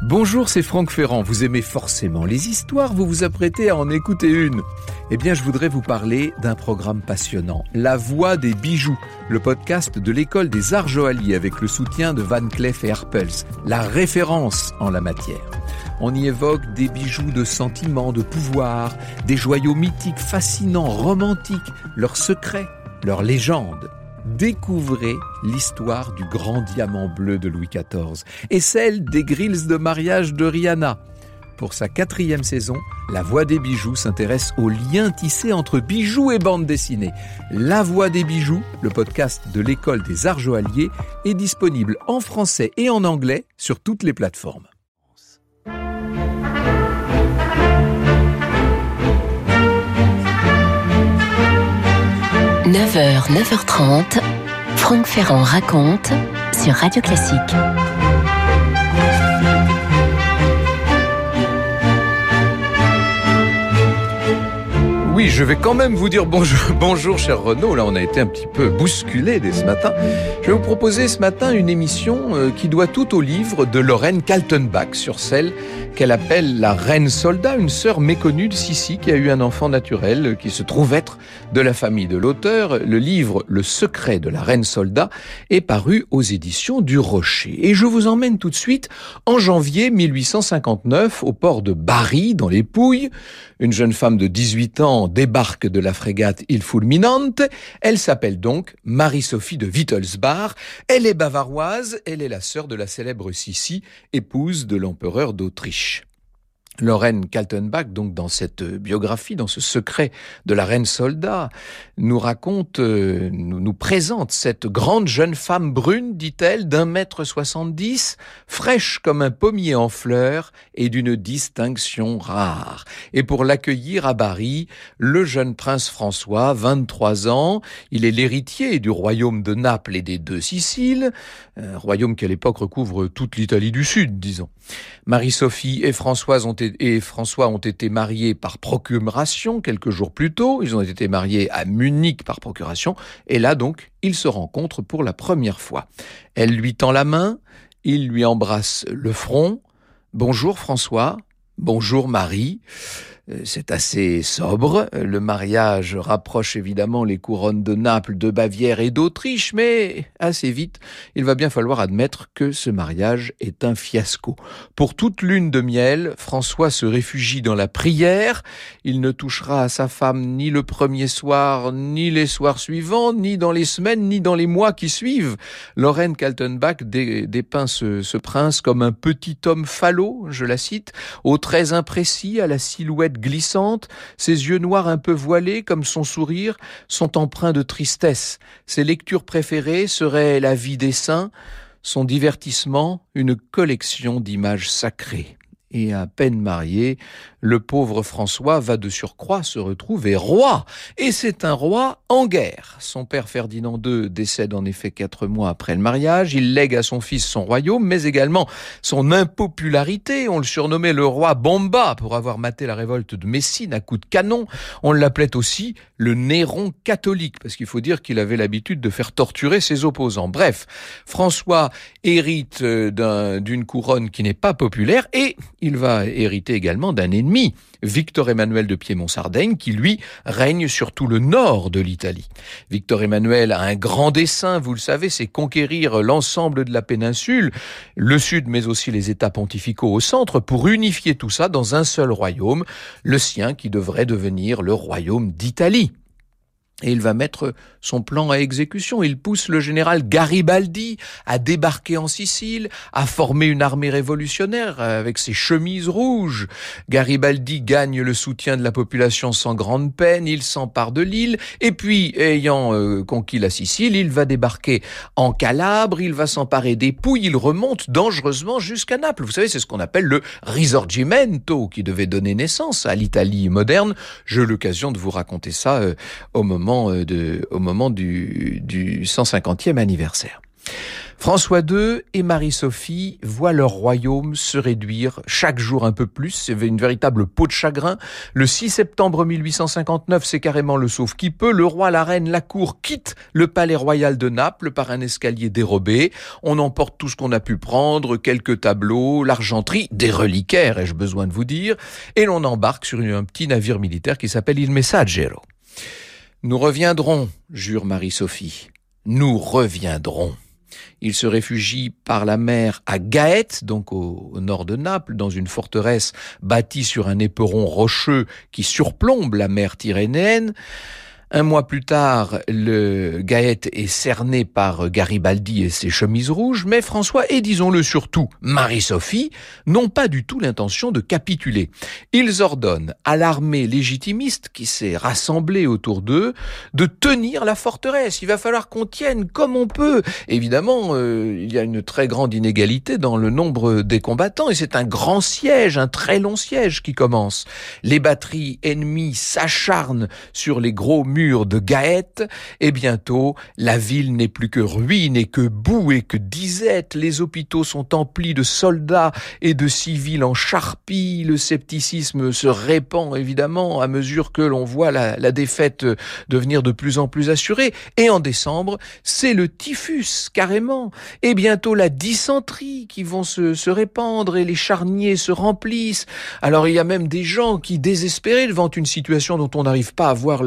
Bonjour, c'est Franck Ferrand. Vous aimez forcément les histoires, vous vous apprêtez à en écouter une. Eh bien, je voudrais vous parler d'un programme passionnant, La Voix des bijoux, le podcast de l'École des Arts Joailliers avec le soutien de Van Cleef & Arpels, la référence en la matière. On y évoque des bijoux de sentiment, de pouvoir, des joyaux mythiques, fascinants, romantiques, leurs secrets, leurs légendes. Découvrez l'histoire du grand diamant bleu de Louis XIV et celle des grilles de mariage de Rihanna. Pour sa 4e saison, La Voix des bijoux s'intéresse aux liens tissés entre bijoux et bande dessinée. La Voix des bijoux, le podcast de l'École des Arts Joailliers, est disponible en français et en anglais sur toutes les plateformes. 9h, 9h30, Franck Ferrand raconte sur Radio Classique. Oui, je vais quand même vous dire bonjour cher Renaud. Là, on a été un petit peu bousculé dès ce matin. Je vais vous proposer ce matin une émission qui doit tout au livre de Lorraine Kaltenbach sur celle qu'elle appelle la reine soldat, une sœur méconnue de Sissi qui a eu un enfant naturel qui se trouve être de la famille de l'auteur. Le livre Le secret de la reine soldat est paru aux éditions du Rocher. Et je vous emmène tout de suite en janvier 1859 au port de Bari, dans les Pouilles. Une jeune femme de 18 ans débarque de la frégate Il Fulminante. Elle s'appelle donc Marie-Sophie de Wittelsbach. Elle est bavaroise, elle est la sœur de la célèbre Sissi, épouse de l'empereur d'Autriche. Lorraine Kaltenbach, donc dans cette biographie, dans ce secret de la reine soldat, nous raconte, nous présente cette grande jeune femme brune, dit-elle, d'1,70 m, fraîche comme un pommier en fleurs et d'une distinction rare. Et pour l'accueillir à Bari, le jeune prince François, 23 ans, il est l'héritier du royaume de Naples et des 2 Siciles, un royaume qui à l'époque recouvre toute l'Italie du Sud, disons. Marie-Sophie et François ont été mariés par procuration quelques jours plus tôt. Ils ont été mariés à Munich par procuration. Et là, donc, ils se rencontrent pour la première fois. Elle lui tend la main, il lui embrasse le front. « Bonjour François, bonjour Marie ». C'est assez sobre. Le mariage rapproche évidemment les couronnes de Naples, de Bavière et d'Autriche, mais assez vite, il va bien falloir admettre que ce mariage est un fiasco. Pour toute lune de miel, François se réfugie dans la prière. Il ne touchera à sa femme ni le premier soir, ni les soirs suivants, ni dans les semaines, ni dans les mois qui suivent. Lorraine Kaltenbach dépeint ce prince comme un petit homme falot, je la cite, aux traits imprécis, à la silhouette glissante, ses yeux noirs un peu voilés comme son sourire sont empreints de tristesse. Ses lectures préférées seraient la vie des saints, son divertissement une collection d'images sacrées. Et à peine marié, le pauvre François va de surcroît se retrouver roi. Et c'est un roi en guerre. Son père Ferdinand II décède en effet 4 mois après le mariage. Il lègue à son fils son royaume, mais également son impopularité. On le surnommait le roi Bomba pour avoir maté la révolte de Messine à coups de canon. On l'appelait aussi le Néron catholique, parce qu'il faut dire qu'il avait l'habitude de faire torturer ses opposants. Bref, François hérite d'une couronne qui n'est pas populaire et il va hériter également d'un ennemi, Victor Emmanuel de Piémont-Sardaigne, qui lui règne sur tout le nord de l'Italie. Victor Emmanuel a un grand dessein, vous le savez, c'est conquérir l'ensemble de la péninsule, le sud mais aussi les États pontificaux au centre, pour unifier tout ça dans un seul royaume, le sien qui devrait devenir le royaume d'Italie. Et il va mettre son plan à exécution. Il pousse le général Garibaldi à débarquer en Sicile, à former une armée révolutionnaire avec ses chemises rouges. Garibaldi gagne le soutien de la population sans grande peine, il s'empare de l'île, et puis, ayant conquis la Sicile, il va débarquer en Calabre, il va s'emparer des Pouilles, il remonte dangereusement jusqu'à Naples. Vous savez, c'est ce qu'on appelle le Risorgimento, qui devait donner naissance à l'Italie moderne. J'ai eu l'occasion de vous raconter ça au moment du 150e anniversaire. François II et Marie-Sophie voient leur royaume se réduire chaque jour un peu plus. C'est une véritable peau de chagrin. Le 6 septembre 1859, c'est carrément le sauve qui peut. Le roi, la reine, la cour quittent le palais royal de Naples par un escalier dérobé. On emporte tout ce qu'on a pu prendre, quelques tableaux, l'argenterie, des reliquaires, ai-je besoin de vous dire, et l'on embarque sur un petit navire militaire qui s'appelle Il Messaggero. Nous reviendrons, jure Marie-Sophie. Nous reviendrons. Il se réfugie par la mer à Gaète, donc au nord de Naples, dans une forteresse bâtie sur un éperon rocheux qui surplombe la mer Tyrrhénienne. Un mois plus tard, le Gaète est cerné par Garibaldi et ses chemises rouges, mais François et, disons-le surtout, Marie-Sophie n'ont pas du tout l'intention de capituler. Ils ordonnent à l'armée légitimiste qui s'est rassemblée autour d'eux de tenir la forteresse. Il va falloir qu'on tienne comme on peut. Évidemment, il y a une très grande inégalité dans le nombre des combattants et c'est un grand siège, un très long siège qui commence. Les batteries ennemies s'acharnent sur les gros murs de Gaète, et bientôt, la ville n'est plus que ruine et que boue et que disette. Les hôpitaux sont emplis de soldats et de civils en charpie. Le scepticisme se répand, évidemment, à mesure que l'on voit la défaite devenir de plus en plus assurée. Et en décembre, c'est le typhus, carrément. Et bientôt, la dysenterie qui vont se répandre et les charniers se remplissent. Alors, il y a même des gens qui, désespérés devant une situation dont on n'arrive pas à voir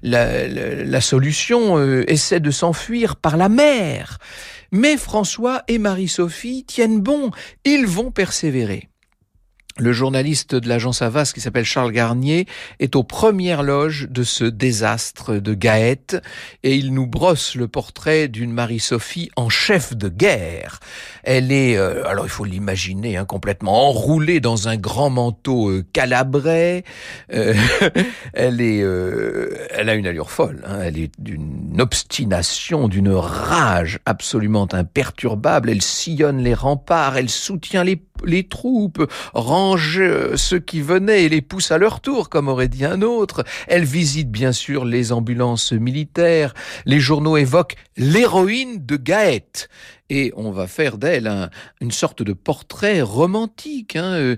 la solution, essaie de s'enfuir par la mer. Mais François et Marie-Sophie tiennent bon, ils vont persévérer. Le journaliste de l'agence Havas, qui s'appelle Charles Garnier, est aux premières loges de ce désastre de Gaète et il nous brosse le portrait d'une Marie-Sophie en chef de guerre. Elle est, alors il faut l'imaginer, complètement enroulée dans un grand manteau calabrais. Elle a une allure folle. Elle est d'une obstination, d'une rage absolument imperturbable. Elle sillonne les remparts, elle soutient les troupes, range ceux qui venaient et les pousse à leur tour, comme aurait dit un autre. Elle visite bien sûr les ambulances militaires. Les journaux évoquent l'héroïne de Gaète. Et on va faire d'elle une sorte de portrait romantique.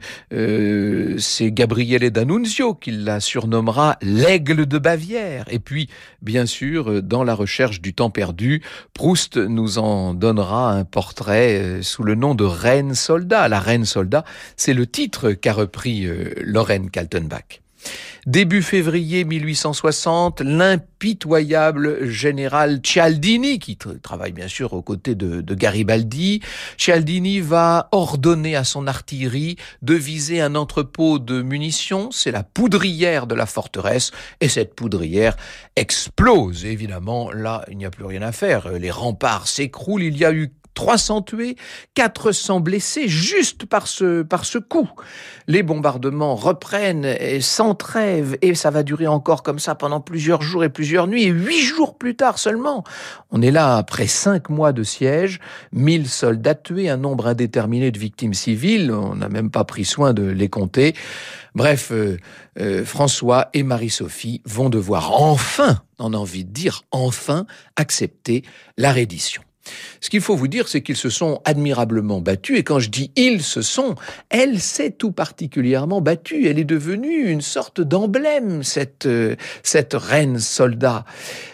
C'est Gabriele D'Annunzio qui la surnommera l'aigle de Bavière. Et puis, bien sûr, dans La recherche du temps perdu, Proust nous en donnera un portrait sous le nom de Reine Soldat. La Reine Soldat, c'est le titre qu'a repris Lorraine Kaltenbach. Début février 1860, l'impitoyable général Cialdini, qui travaille bien sûr aux côtés de Garibaldi, Cialdini va ordonner à son artillerie de viser un entrepôt de munitions. C'est la poudrière de la forteresse, et cette poudrière explose. Évidemment, là, il n'y a plus rien à faire. Les remparts s'écroulent. Il y a eu 300 tués, 400 blessés juste par ce coup. Les bombardements reprennent et sans trêve et ça va durer encore comme ça pendant plusieurs jours et plusieurs nuits et 8 jours plus tard seulement. On est là après 5 mois de siège, 1000 soldats tués, un nombre indéterminé de victimes civiles, on n'a même pas pris soin de les compter. Bref, François et Marie-Sophie vont devoir enfin, on a envie de dire enfin, accepter la reddition. Ce qu'il faut vous dire, c'est qu'ils se sont admirablement battus. Et quand je dis « ils se sont », elle s'est tout particulièrement battue. Elle est devenue une sorte d'emblème, cette reine soldat.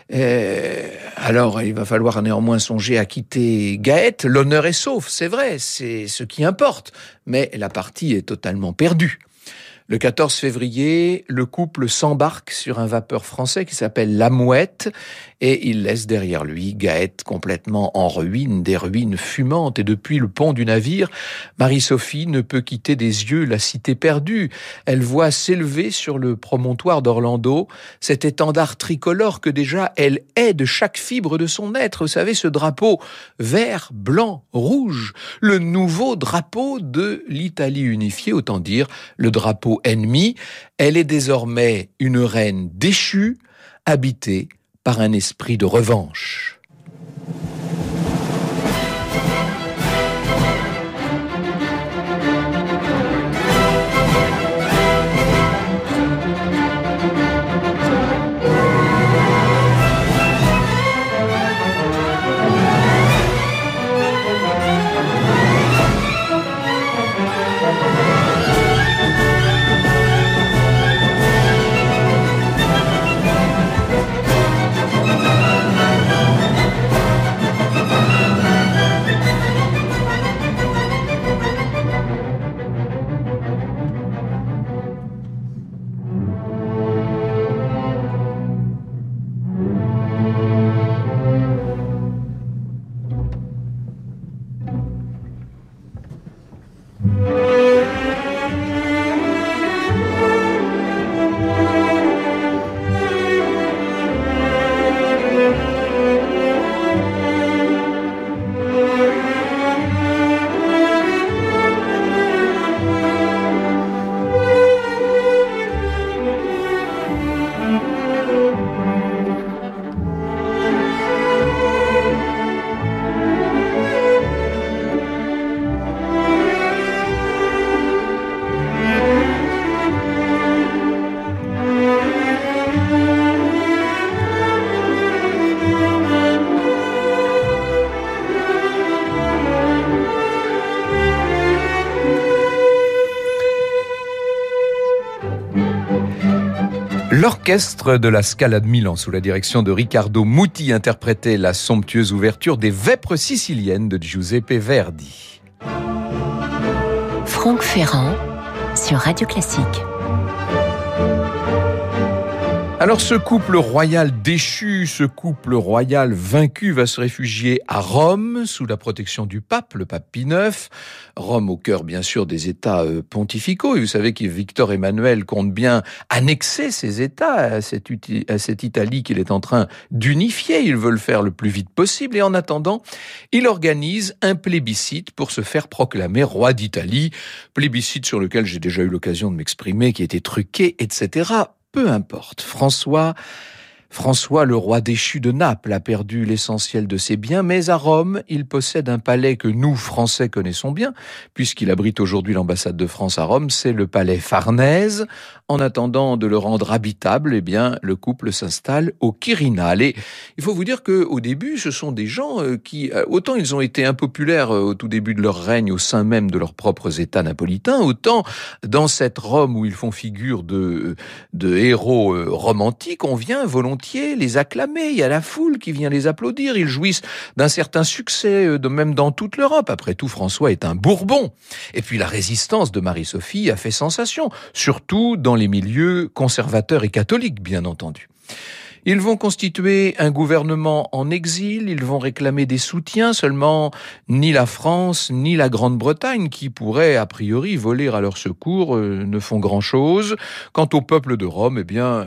Alors, il va falloir néanmoins songer à quitter Gaète. L'honneur est sauf, c'est vrai, c'est ce qui importe. Mais la partie est totalement perdue. Le 14 février, le couple s'embarque sur un vapeur français qui s'appelle La Mouette et il laisse derrière lui Gaète complètement en ruine, des ruines fumantes. Et depuis le pont du navire, Marie-Sophie ne peut quitter des yeux la cité perdue. Elle voit s'élever sur le promontoire d'Orlando cet étendard tricolore que déjà elle hait de chaque fibre de son être. Vous savez, ce drapeau vert, blanc, rouge, le nouveau drapeau de l'Italie unifiée, autant dire le drapeau ennemi. Elle est désormais une reine déchue, habitée par un esprit de revanche. L'orchestre de la Scala de Milan, sous la direction de Riccardo Muti, interprétait la somptueuse ouverture des Vêpres siciliennes de Giuseppe Verdi. Franck Ferrand sur Radio Classique. Alors ce couple royal déchu, ce couple royal vaincu va se réfugier à Rome sous la protection du pape, le pape Pie IX. Rome au cœur bien sûr des États pontificaux. Et vous savez que Victor Emmanuel compte bien annexer ces États à cette Italie qu'il est en train d'unifier. Il veut le faire le plus vite possible. Et en attendant, il organise un plébiscite pour se faire proclamer roi d'Italie. Plébiscite sur lequel j'ai déjà eu l'occasion de m'exprimer, qui était truqué, etc. Peu importe. François, le roi déchu de Naples, a perdu l'essentiel de ses biens, mais à Rome, il possède un palais que nous, Français, connaissons bien, puisqu'il abrite aujourd'hui l'ambassade de France à Rome, c'est le palais Farnèse. En attendant de le rendre habitable, eh bien, le couple s'installe au Quirinal. Et il faut vous dire qu'au début, ce sont des gens qui, autant ils ont été impopulaires au tout début de leur règne au sein même de leurs propres États napolitains, autant dans cette Rome où ils font figure de héros romantiques, on vient volontiers les acclamer. Il y a la foule qui vient les applaudir. Ils jouissent d'un certain succès, même dans toute l'Europe. Après tout, François est un Bourbon. Et puis la résistance de Marie-Sophie a fait sensation, surtout dans les milieux conservateurs et catholiques, bien entendu. Ils vont constituer un gouvernement en exil, ils vont réclamer des soutiens, seulement ni la France ni la Grande-Bretagne, qui pourraient a priori voler à leur secours, ne font grand-chose. Quant au peuple de Rome, eh bien,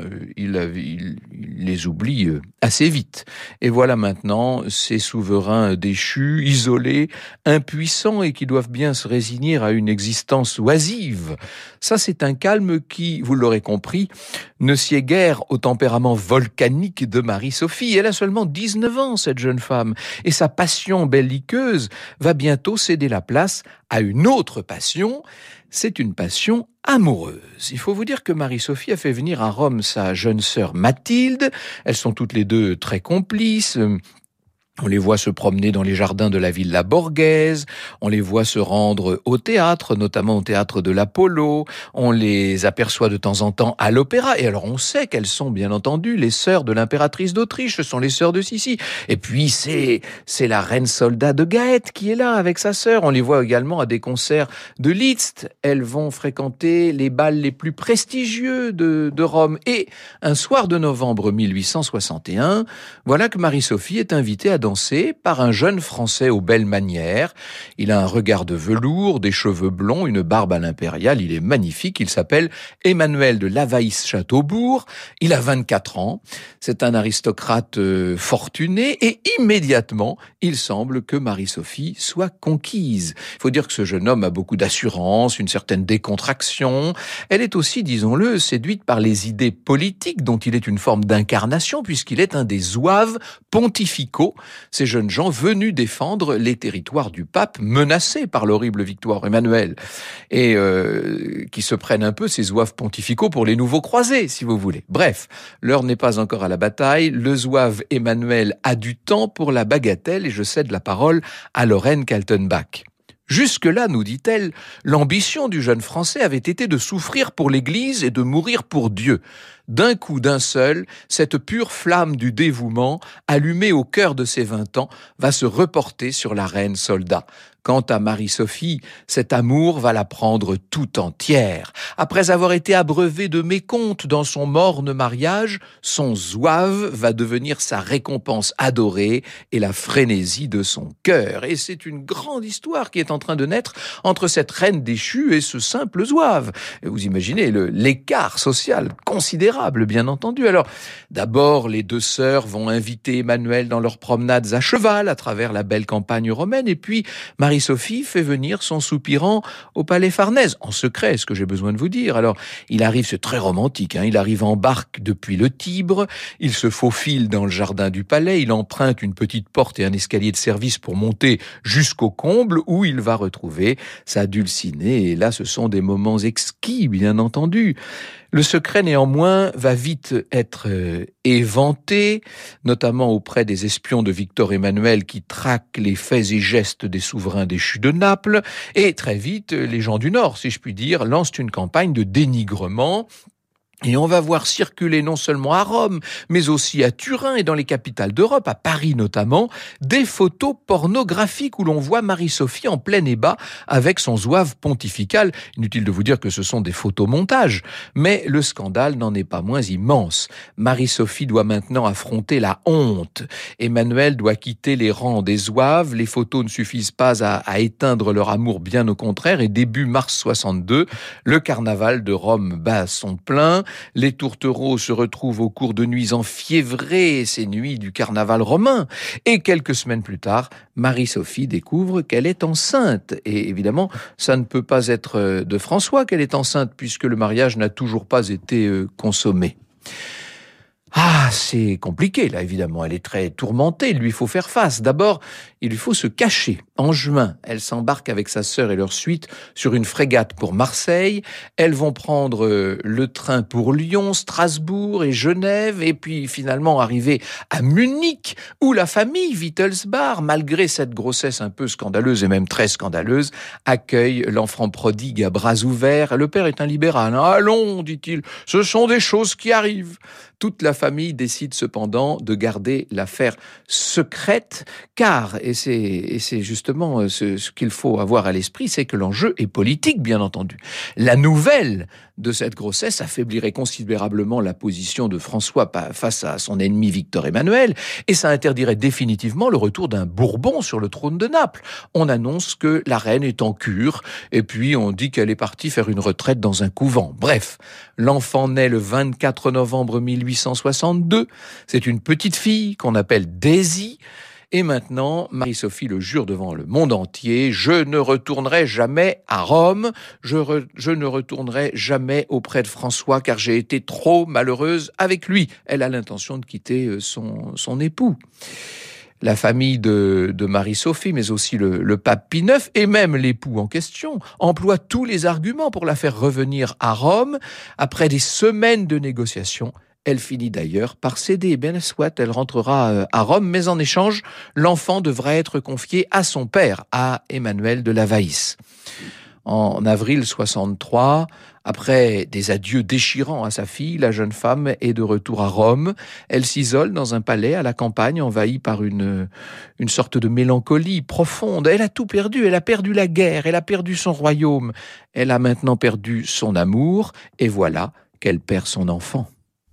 il les oublie assez vite. Et voilà maintenant ces souverains déchus, isolés, impuissants et qui doivent bien se résigner à une existence oisive. Ça, c'est un calme qui, vous l'aurez compris, ne sied guère au tempérament volcanique de Marie-Sophie. Elle a seulement 19 ans, cette jeune femme, et sa passion belliqueuse va bientôt céder la place à une autre passion. C'est une passion amoureuse. Il faut vous dire que Marie-Sophie a fait venir à Rome sa jeune sœur Mathilde. Elles sont toutes les deux très complices. On les voit se promener dans les jardins de la Villa Borghese, on les voit se rendre au théâtre, notamment au théâtre de l'Apollo, on les aperçoit de temps en temps à l'opéra, et alors on sait qu'elles sont bien entendu les sœurs de l'impératrice d'Autriche, ce sont les sœurs de Sissi. Et puis c'est la reine soldat de Gaète qui est là avec sa sœur, on les voit également à des concerts de Liszt, elles vont fréquenter les bals les plus prestigieux de Rome. Et un soir de novembre 1861, voilà que Marie-Sophie est invitée à danser par un jeune Français aux belles manières. Il a un regard de velours, des cheveux blonds, une barbe à l'impériale. Il est magnifique. Il s'appelle Emmanuel de Lavaïs-Châteaubourg. Il a 24 ans. C'est un aristocrate fortuné et immédiatement, il semble que Marie-Sophie soit conquise. Il faut dire que ce jeune homme a beaucoup d'assurance, une certaine décontraction. Elle est aussi, disons-le, séduite par les idées politiques dont il est une forme d'incarnation puisqu'il est un des zouaves pontificaux, ces jeunes gens venus défendre les territoires du pape menacés par l'horrible Victor Emmanuel et qui se prennent un peu ces zouaves pontificaux pour les nouveaux croisés, si vous voulez. Bref, l'heure n'est pas encore à la bataille. Le zouave Emmanuel a du temps pour la bagatelle et je cède la parole à Lorraine Kaltenbach. Jusque-là, nous dit-elle, l'ambition du jeune Français avait été de souffrir pour l'Église et de mourir pour Dieu. D'un coup, d'un seul, cette pure flamme du dévouement, allumée au cœur de ses 20 ans, va se reporter sur la reine soldat. Quant à Marie-Sophie, cet amour va la prendre tout entière. Après avoir été abreuvée de mécomptes dans son morne mariage, son zouave va devenir sa récompense adorée et la frénésie de son cœur. Et c'est une grande histoire qui est en train de naître entre cette reine déchue et ce simple zouave. Et vous imaginez l'écart social considérable, bien entendu. Alors, d'abord, les deux sœurs vont inviter Emmanuel dans leurs promenades à cheval à travers la belle campagne romaine, et puis Marie-Sophie fait venir son soupirant au palais Farnèse, en secret, ce que j'ai besoin de vous dire. Alors, il arrive, c'est très romantique, il arrive en barque depuis le Tibre, il se faufile dans le jardin du palais, il emprunte une petite porte et un escalier de service pour monter jusqu'au comble où il va retrouver sa Dulcinée. Et là, ce sont des moments exquis, bien entendu. Le secret, néanmoins, va vite être éventé, notamment auprès des espions de Victor Emmanuel qui traquent les faits et gestes des souverains déchus de Naples. Et très vite, les gens du Nord, si je puis dire, lancent une campagne de dénigrement. Et on va voir circuler non seulement à Rome, mais aussi à Turin et dans les capitales d'Europe, à Paris notamment, des photos pornographiques où l'on voit Marie-Sophie en plein ébat avec son zouave pontifical. Inutile de vous dire que ce sont des photomontages, mais le scandale n'en est pas moins immense. Marie-Sophie doit maintenant affronter la honte. Emmanuel doit quitter les rangs des zouaves. Les photos ne suffisent pas à éteindre leur amour, bien au contraire. Et début mars 62, le carnaval de Rome bat son plein. Les tourtereaux se retrouvent au cours de nuits enfiévrées, ces nuits du carnaval romain. Et quelques semaines plus tard, Marie-Sophie découvre qu'elle est enceinte. Et évidemment, ça ne peut pas être de François qu'elle est enceinte, puisque le mariage n'a toujours pas été consommé. Ah, c'est compliqué, là, évidemment. Elle est très tourmentée. Il lui faut faire face. D'abord, il lui faut se cacher. En juin, elle s'embarque avec sa sœur et leur suite sur une frégate pour Marseille. Elles vont prendre le train pour Lyon, Strasbourg et Genève. Et puis, finalement, arriver à Munich, où la famille Wittelsbach, malgré cette grossesse un peu scandaleuse et même très scandaleuse, accueille l'enfant prodigue à bras ouverts. Le père est un libéral. Allons, dit-il, ce sont des choses qui arrivent. Toute la famille décide cependant de garder l'affaire secrète, car, et c'est justement ce qu'il faut avoir à l'esprit, c'est que l'enjeu est politique, bien entendu. La nouvelle de cette grossesse affaiblirait considérablement la position de François face à son ennemi Victor Emmanuel, et ça interdirait définitivement le retour d'un Bourbon sur le trône de Naples. On annonce que la reine est en cure, et puis on dit qu'elle est partie faire une retraite dans un couvent. Bref, l'enfant naît le 24 novembre 1862. C'est une petite fille qu'on appelle Daisy. Et maintenant, Marie-Sophie le jure devant le monde entier, je ne retournerai jamais à Rome, je ne retournerai jamais auprès de François car j'ai été trop malheureuse avec lui. Elle a l'intention de quitter son époux. La famille de Marie-Sophie, mais aussi le pape Pie IX et même l'époux en question, emploient tous les arguments pour la faire revenir à Rome. Après des semaines de négociations, elle finit d'ailleurs par céder. Bien soit, elle rentrera à Rome, mais en échange, l'enfant devra être confié à son père, à Emmanuel de Lavaïs. En avril 63, après des adieux déchirants à sa fille, la jeune femme est de retour à Rome. Elle s'isole dans un palais à la campagne, envahie par une sorte de mélancolie profonde. Elle a tout perdu, elle a perdu la guerre, elle a perdu son royaume. Elle a maintenant perdu son amour, et voilà qu'elle perd son enfant.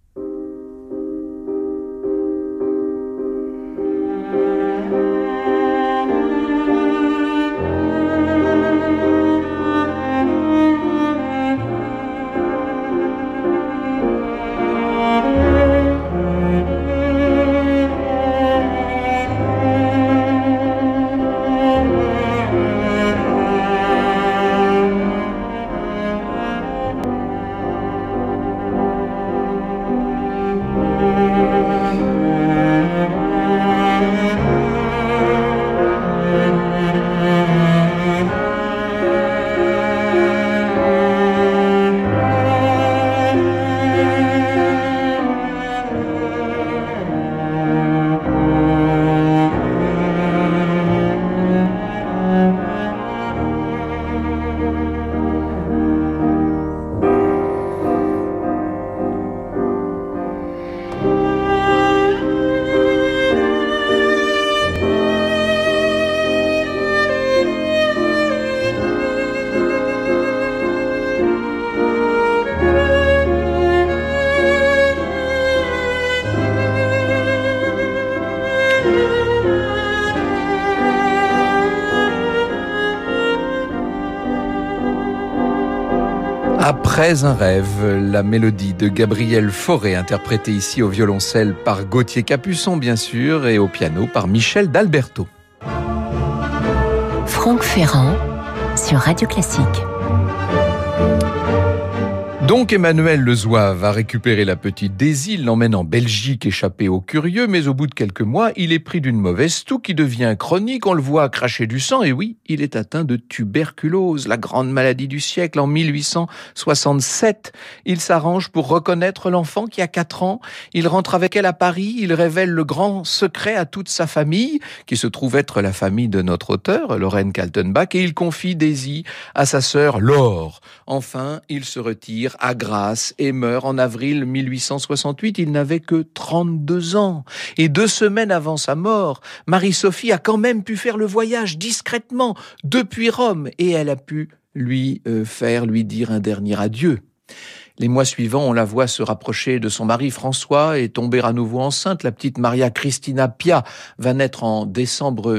Après un rêve, la mélodie de Gabriel Fauré, interprétée ici au violoncelle par Gauthier Capuçon, bien sûr, et au piano par Michel d'Alberto. Franck Ferrand sur Radio Classique. Donc Emmanuel le Zouave a récupéré la petite Daisy, l'emmène en Belgique échappée aux curieux, mais au bout de quelques mois, il est pris d'une mauvaise toux qui devient chronique, on le voit cracher du sang, et oui, il est atteint de tuberculose, la grande maladie du siècle, en 1867. Il s'arrange pour reconnaître l'enfant qui a 4 ans, il rentre avec elle à Paris, il révèle le grand secret à toute sa famille, qui se trouve être la famille de notre auteur, Lorraine Kaltenbach, et il confie Daisy à sa sœur Laure. Enfin, il se retire à Grasse et meurt en avril 1868. Il n'avait que 32 ans. Et 2 semaines avant sa mort, Marie-Sophie a quand même pu faire le voyage discrètement depuis Rome et elle a pu lui dire un dernier adieu. Les mois suivants, on la voit se rapprocher de son mari François et tomber à nouveau enceinte. La petite Maria Cristina Pia va naître en décembre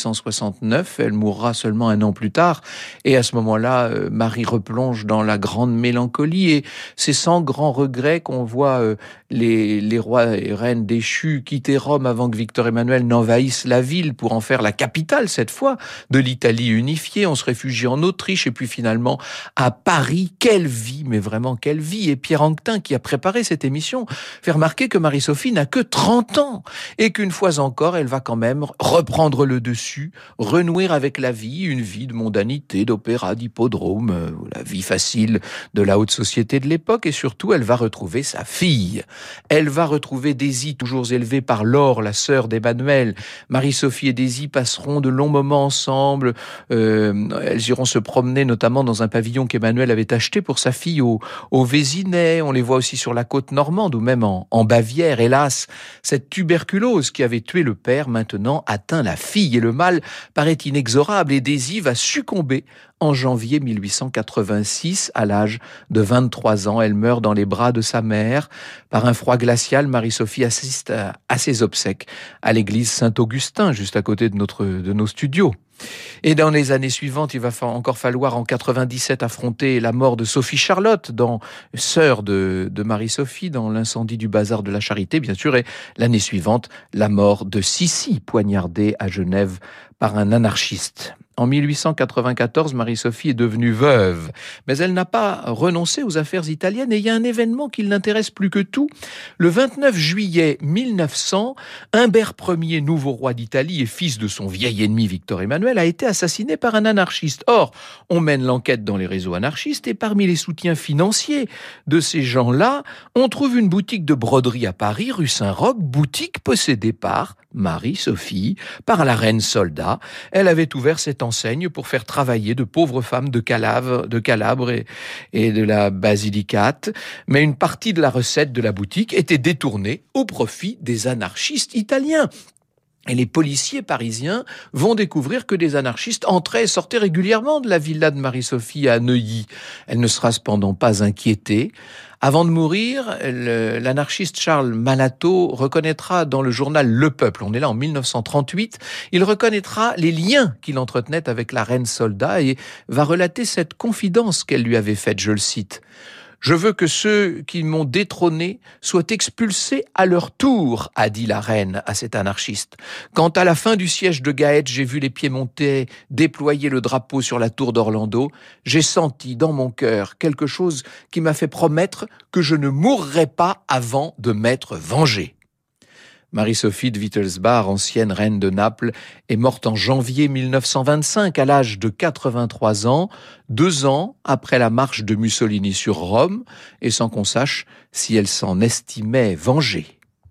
1869. Elle mourra seulement 1 an plus tard. Et à ce moment-là, Marie replonge dans la grande mélancolie. Et c'est sans grand regret qu'on voit les rois et reines déchus quitter Rome avant que Victor Emmanuel n'envahisse la ville pour en faire la capitale, cette fois, de l'Italie unifiée. On se réfugie en Autriche et puis finalement à Paris. Quelle vie, mais vraiment quelle vie! Et Pierre Anquetin, qui a préparé cette émission, fait remarquer que Marie-Sophie n'a que 30 ans et qu'une fois encore, elle va quand même reprendre le dessus, renouer avec la vie, une vie de mondanité, d'opéra, d'hippodrome, la vie facile de la haute société de l'époque, et surtout, elle va retrouver sa fille. Elle va retrouver Daisy, toujours élevée par Laure, la sœur d'Emmanuel. Marie-Sophie et Daisy passeront de longs moments ensemble. Elles iront se promener notamment dans un pavillon qu'Emmanuel avait acheté pour sa fille au Vésinet. On les voit aussi sur la côte normande ou même en Bavière. Hélas, cette tuberculose qui avait tué le père maintenant atteint la fille et le mal paraît inexorable et Daisy va succomber en janvier 1886 à l'âge de 23 ans. Elle meurt dans les bras de sa mère. Par un froid glacial, Marie-Sophie assiste à ses obsèques à l'église Saint-Augustin, juste à côté de nos studios. Et dans les années suivantes, il va encore falloir en 97 affronter la mort de Sophie Charlotte, sœur de Marie-Sophie, dans l'incendie du bazar de la Charité, bien sûr, et l'année suivante, la mort de Sissi, poignardée à Genève par un anarchiste. En 1894, Marie-Sophie est devenue veuve, mais elle n'a pas renoncé aux affaires italiennes et il y a un événement qui l'intéresse plus que tout. Le 29 juillet 1900, Humbert Ier, nouveau roi d'Italie et fils de son vieil ennemi Victor Emmanuel, a été assassiné par un anarchiste. Or, on mène l'enquête dans les réseaux anarchistes et parmi les soutiens financiers de ces gens-là, on trouve une boutique de broderie à Paris, rue Saint-Roch, boutique possédée par Marie-Sophie, par la reine Soldat. Elle avait ouvert cette enseigne pour faire travailler de pauvres femmes de Calabre et de la Basilicate, mais une partie de la recette de la boutique était détournée au profit des anarchistes italiens. Et les policiers parisiens vont découvrir que des anarchistes entraient et sortaient régulièrement de la villa de Marie-Sophie à Neuilly. Elle ne sera cependant pas inquiétée. Avant de mourir, l'anarchiste Charles Malato reconnaîtra dans le journal Le Peuple, on est là en 1938, il reconnaîtra les liens qu'il entretenait avec la reine Soldat et va relater cette confidence qu'elle lui avait faite, je le cite. « Je veux que ceux qui m'ont détrôné soient expulsés à leur tour, a dit la reine à cet anarchiste. Quand à la fin du siège de Gaète, j'ai vu les Piémontais déployer le drapeau sur la tour d'Orlando, j'ai senti dans mon cœur quelque chose qui m'a fait promettre que je ne mourrais pas avant de m'être vengé. » Marie-Sophie de Wittelsbach, ancienne reine de Naples, est morte en janvier 1925 à l'âge de 83 ans, 2 ans après la marche de Mussolini sur Rome, et sans qu'on sache si elle s'en estimait vengée.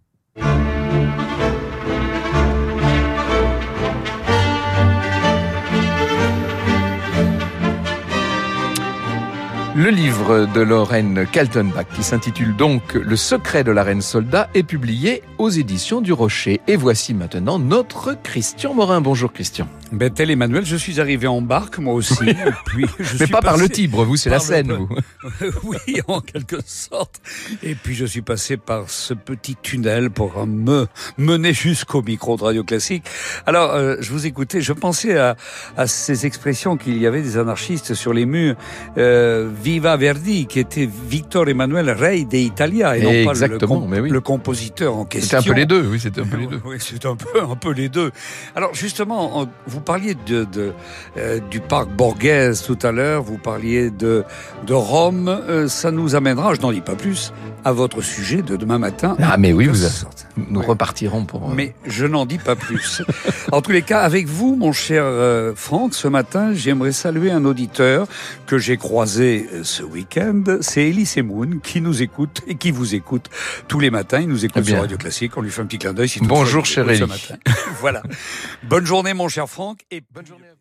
Le livre de Lorraine Kaltenbach, qui s'intitule donc « Le secret de la reine Soldat », est publié aux éditions du Rocher. Et voici maintenant notre Christian Morin. Bonjour Christian. Tel Emmanuel, je suis arrivé en barque, moi aussi. Oui. Et puis, mais pas par le Tibre, vous, c'est la Seine, vous. Oui, en quelque sorte. Et puis je suis passé par ce petit tunnel pour me mener jusqu'au micro de Radio Classique. Alors, je vous écoutais, je pensais à ces expressions qu'il y avait des anarchistes sur les murs. Viva Verdi, qui était Victor Emmanuel, rey des Italia, et non pas le compositeur en question. C'était un peu les deux, oui, c'était un peu les deux. Oui, c'était un peu les deux. Alors justement, vous parliez du parc Borghese tout à l'heure, vous parliez de Rome, ça nous amènera, je n'en dis pas plus, à votre sujet de demain matin. Ah mais oui, nous repartirons pour... Mais je n'en dis pas plus. En tous les cas, avec vous, mon cher Franck, ce matin, j'aimerais saluer un auditeur que j'ai croisé ce week-end. C'est Elie Semoun qui nous écoute et qui vous écoute tous les matins. Il nous écoute sur Radio Classique. On lui fait un petit clin d'œil. Bonjour, cher Elie. Voilà. Bonne journée, mon cher Franck, et bonne journée à vous.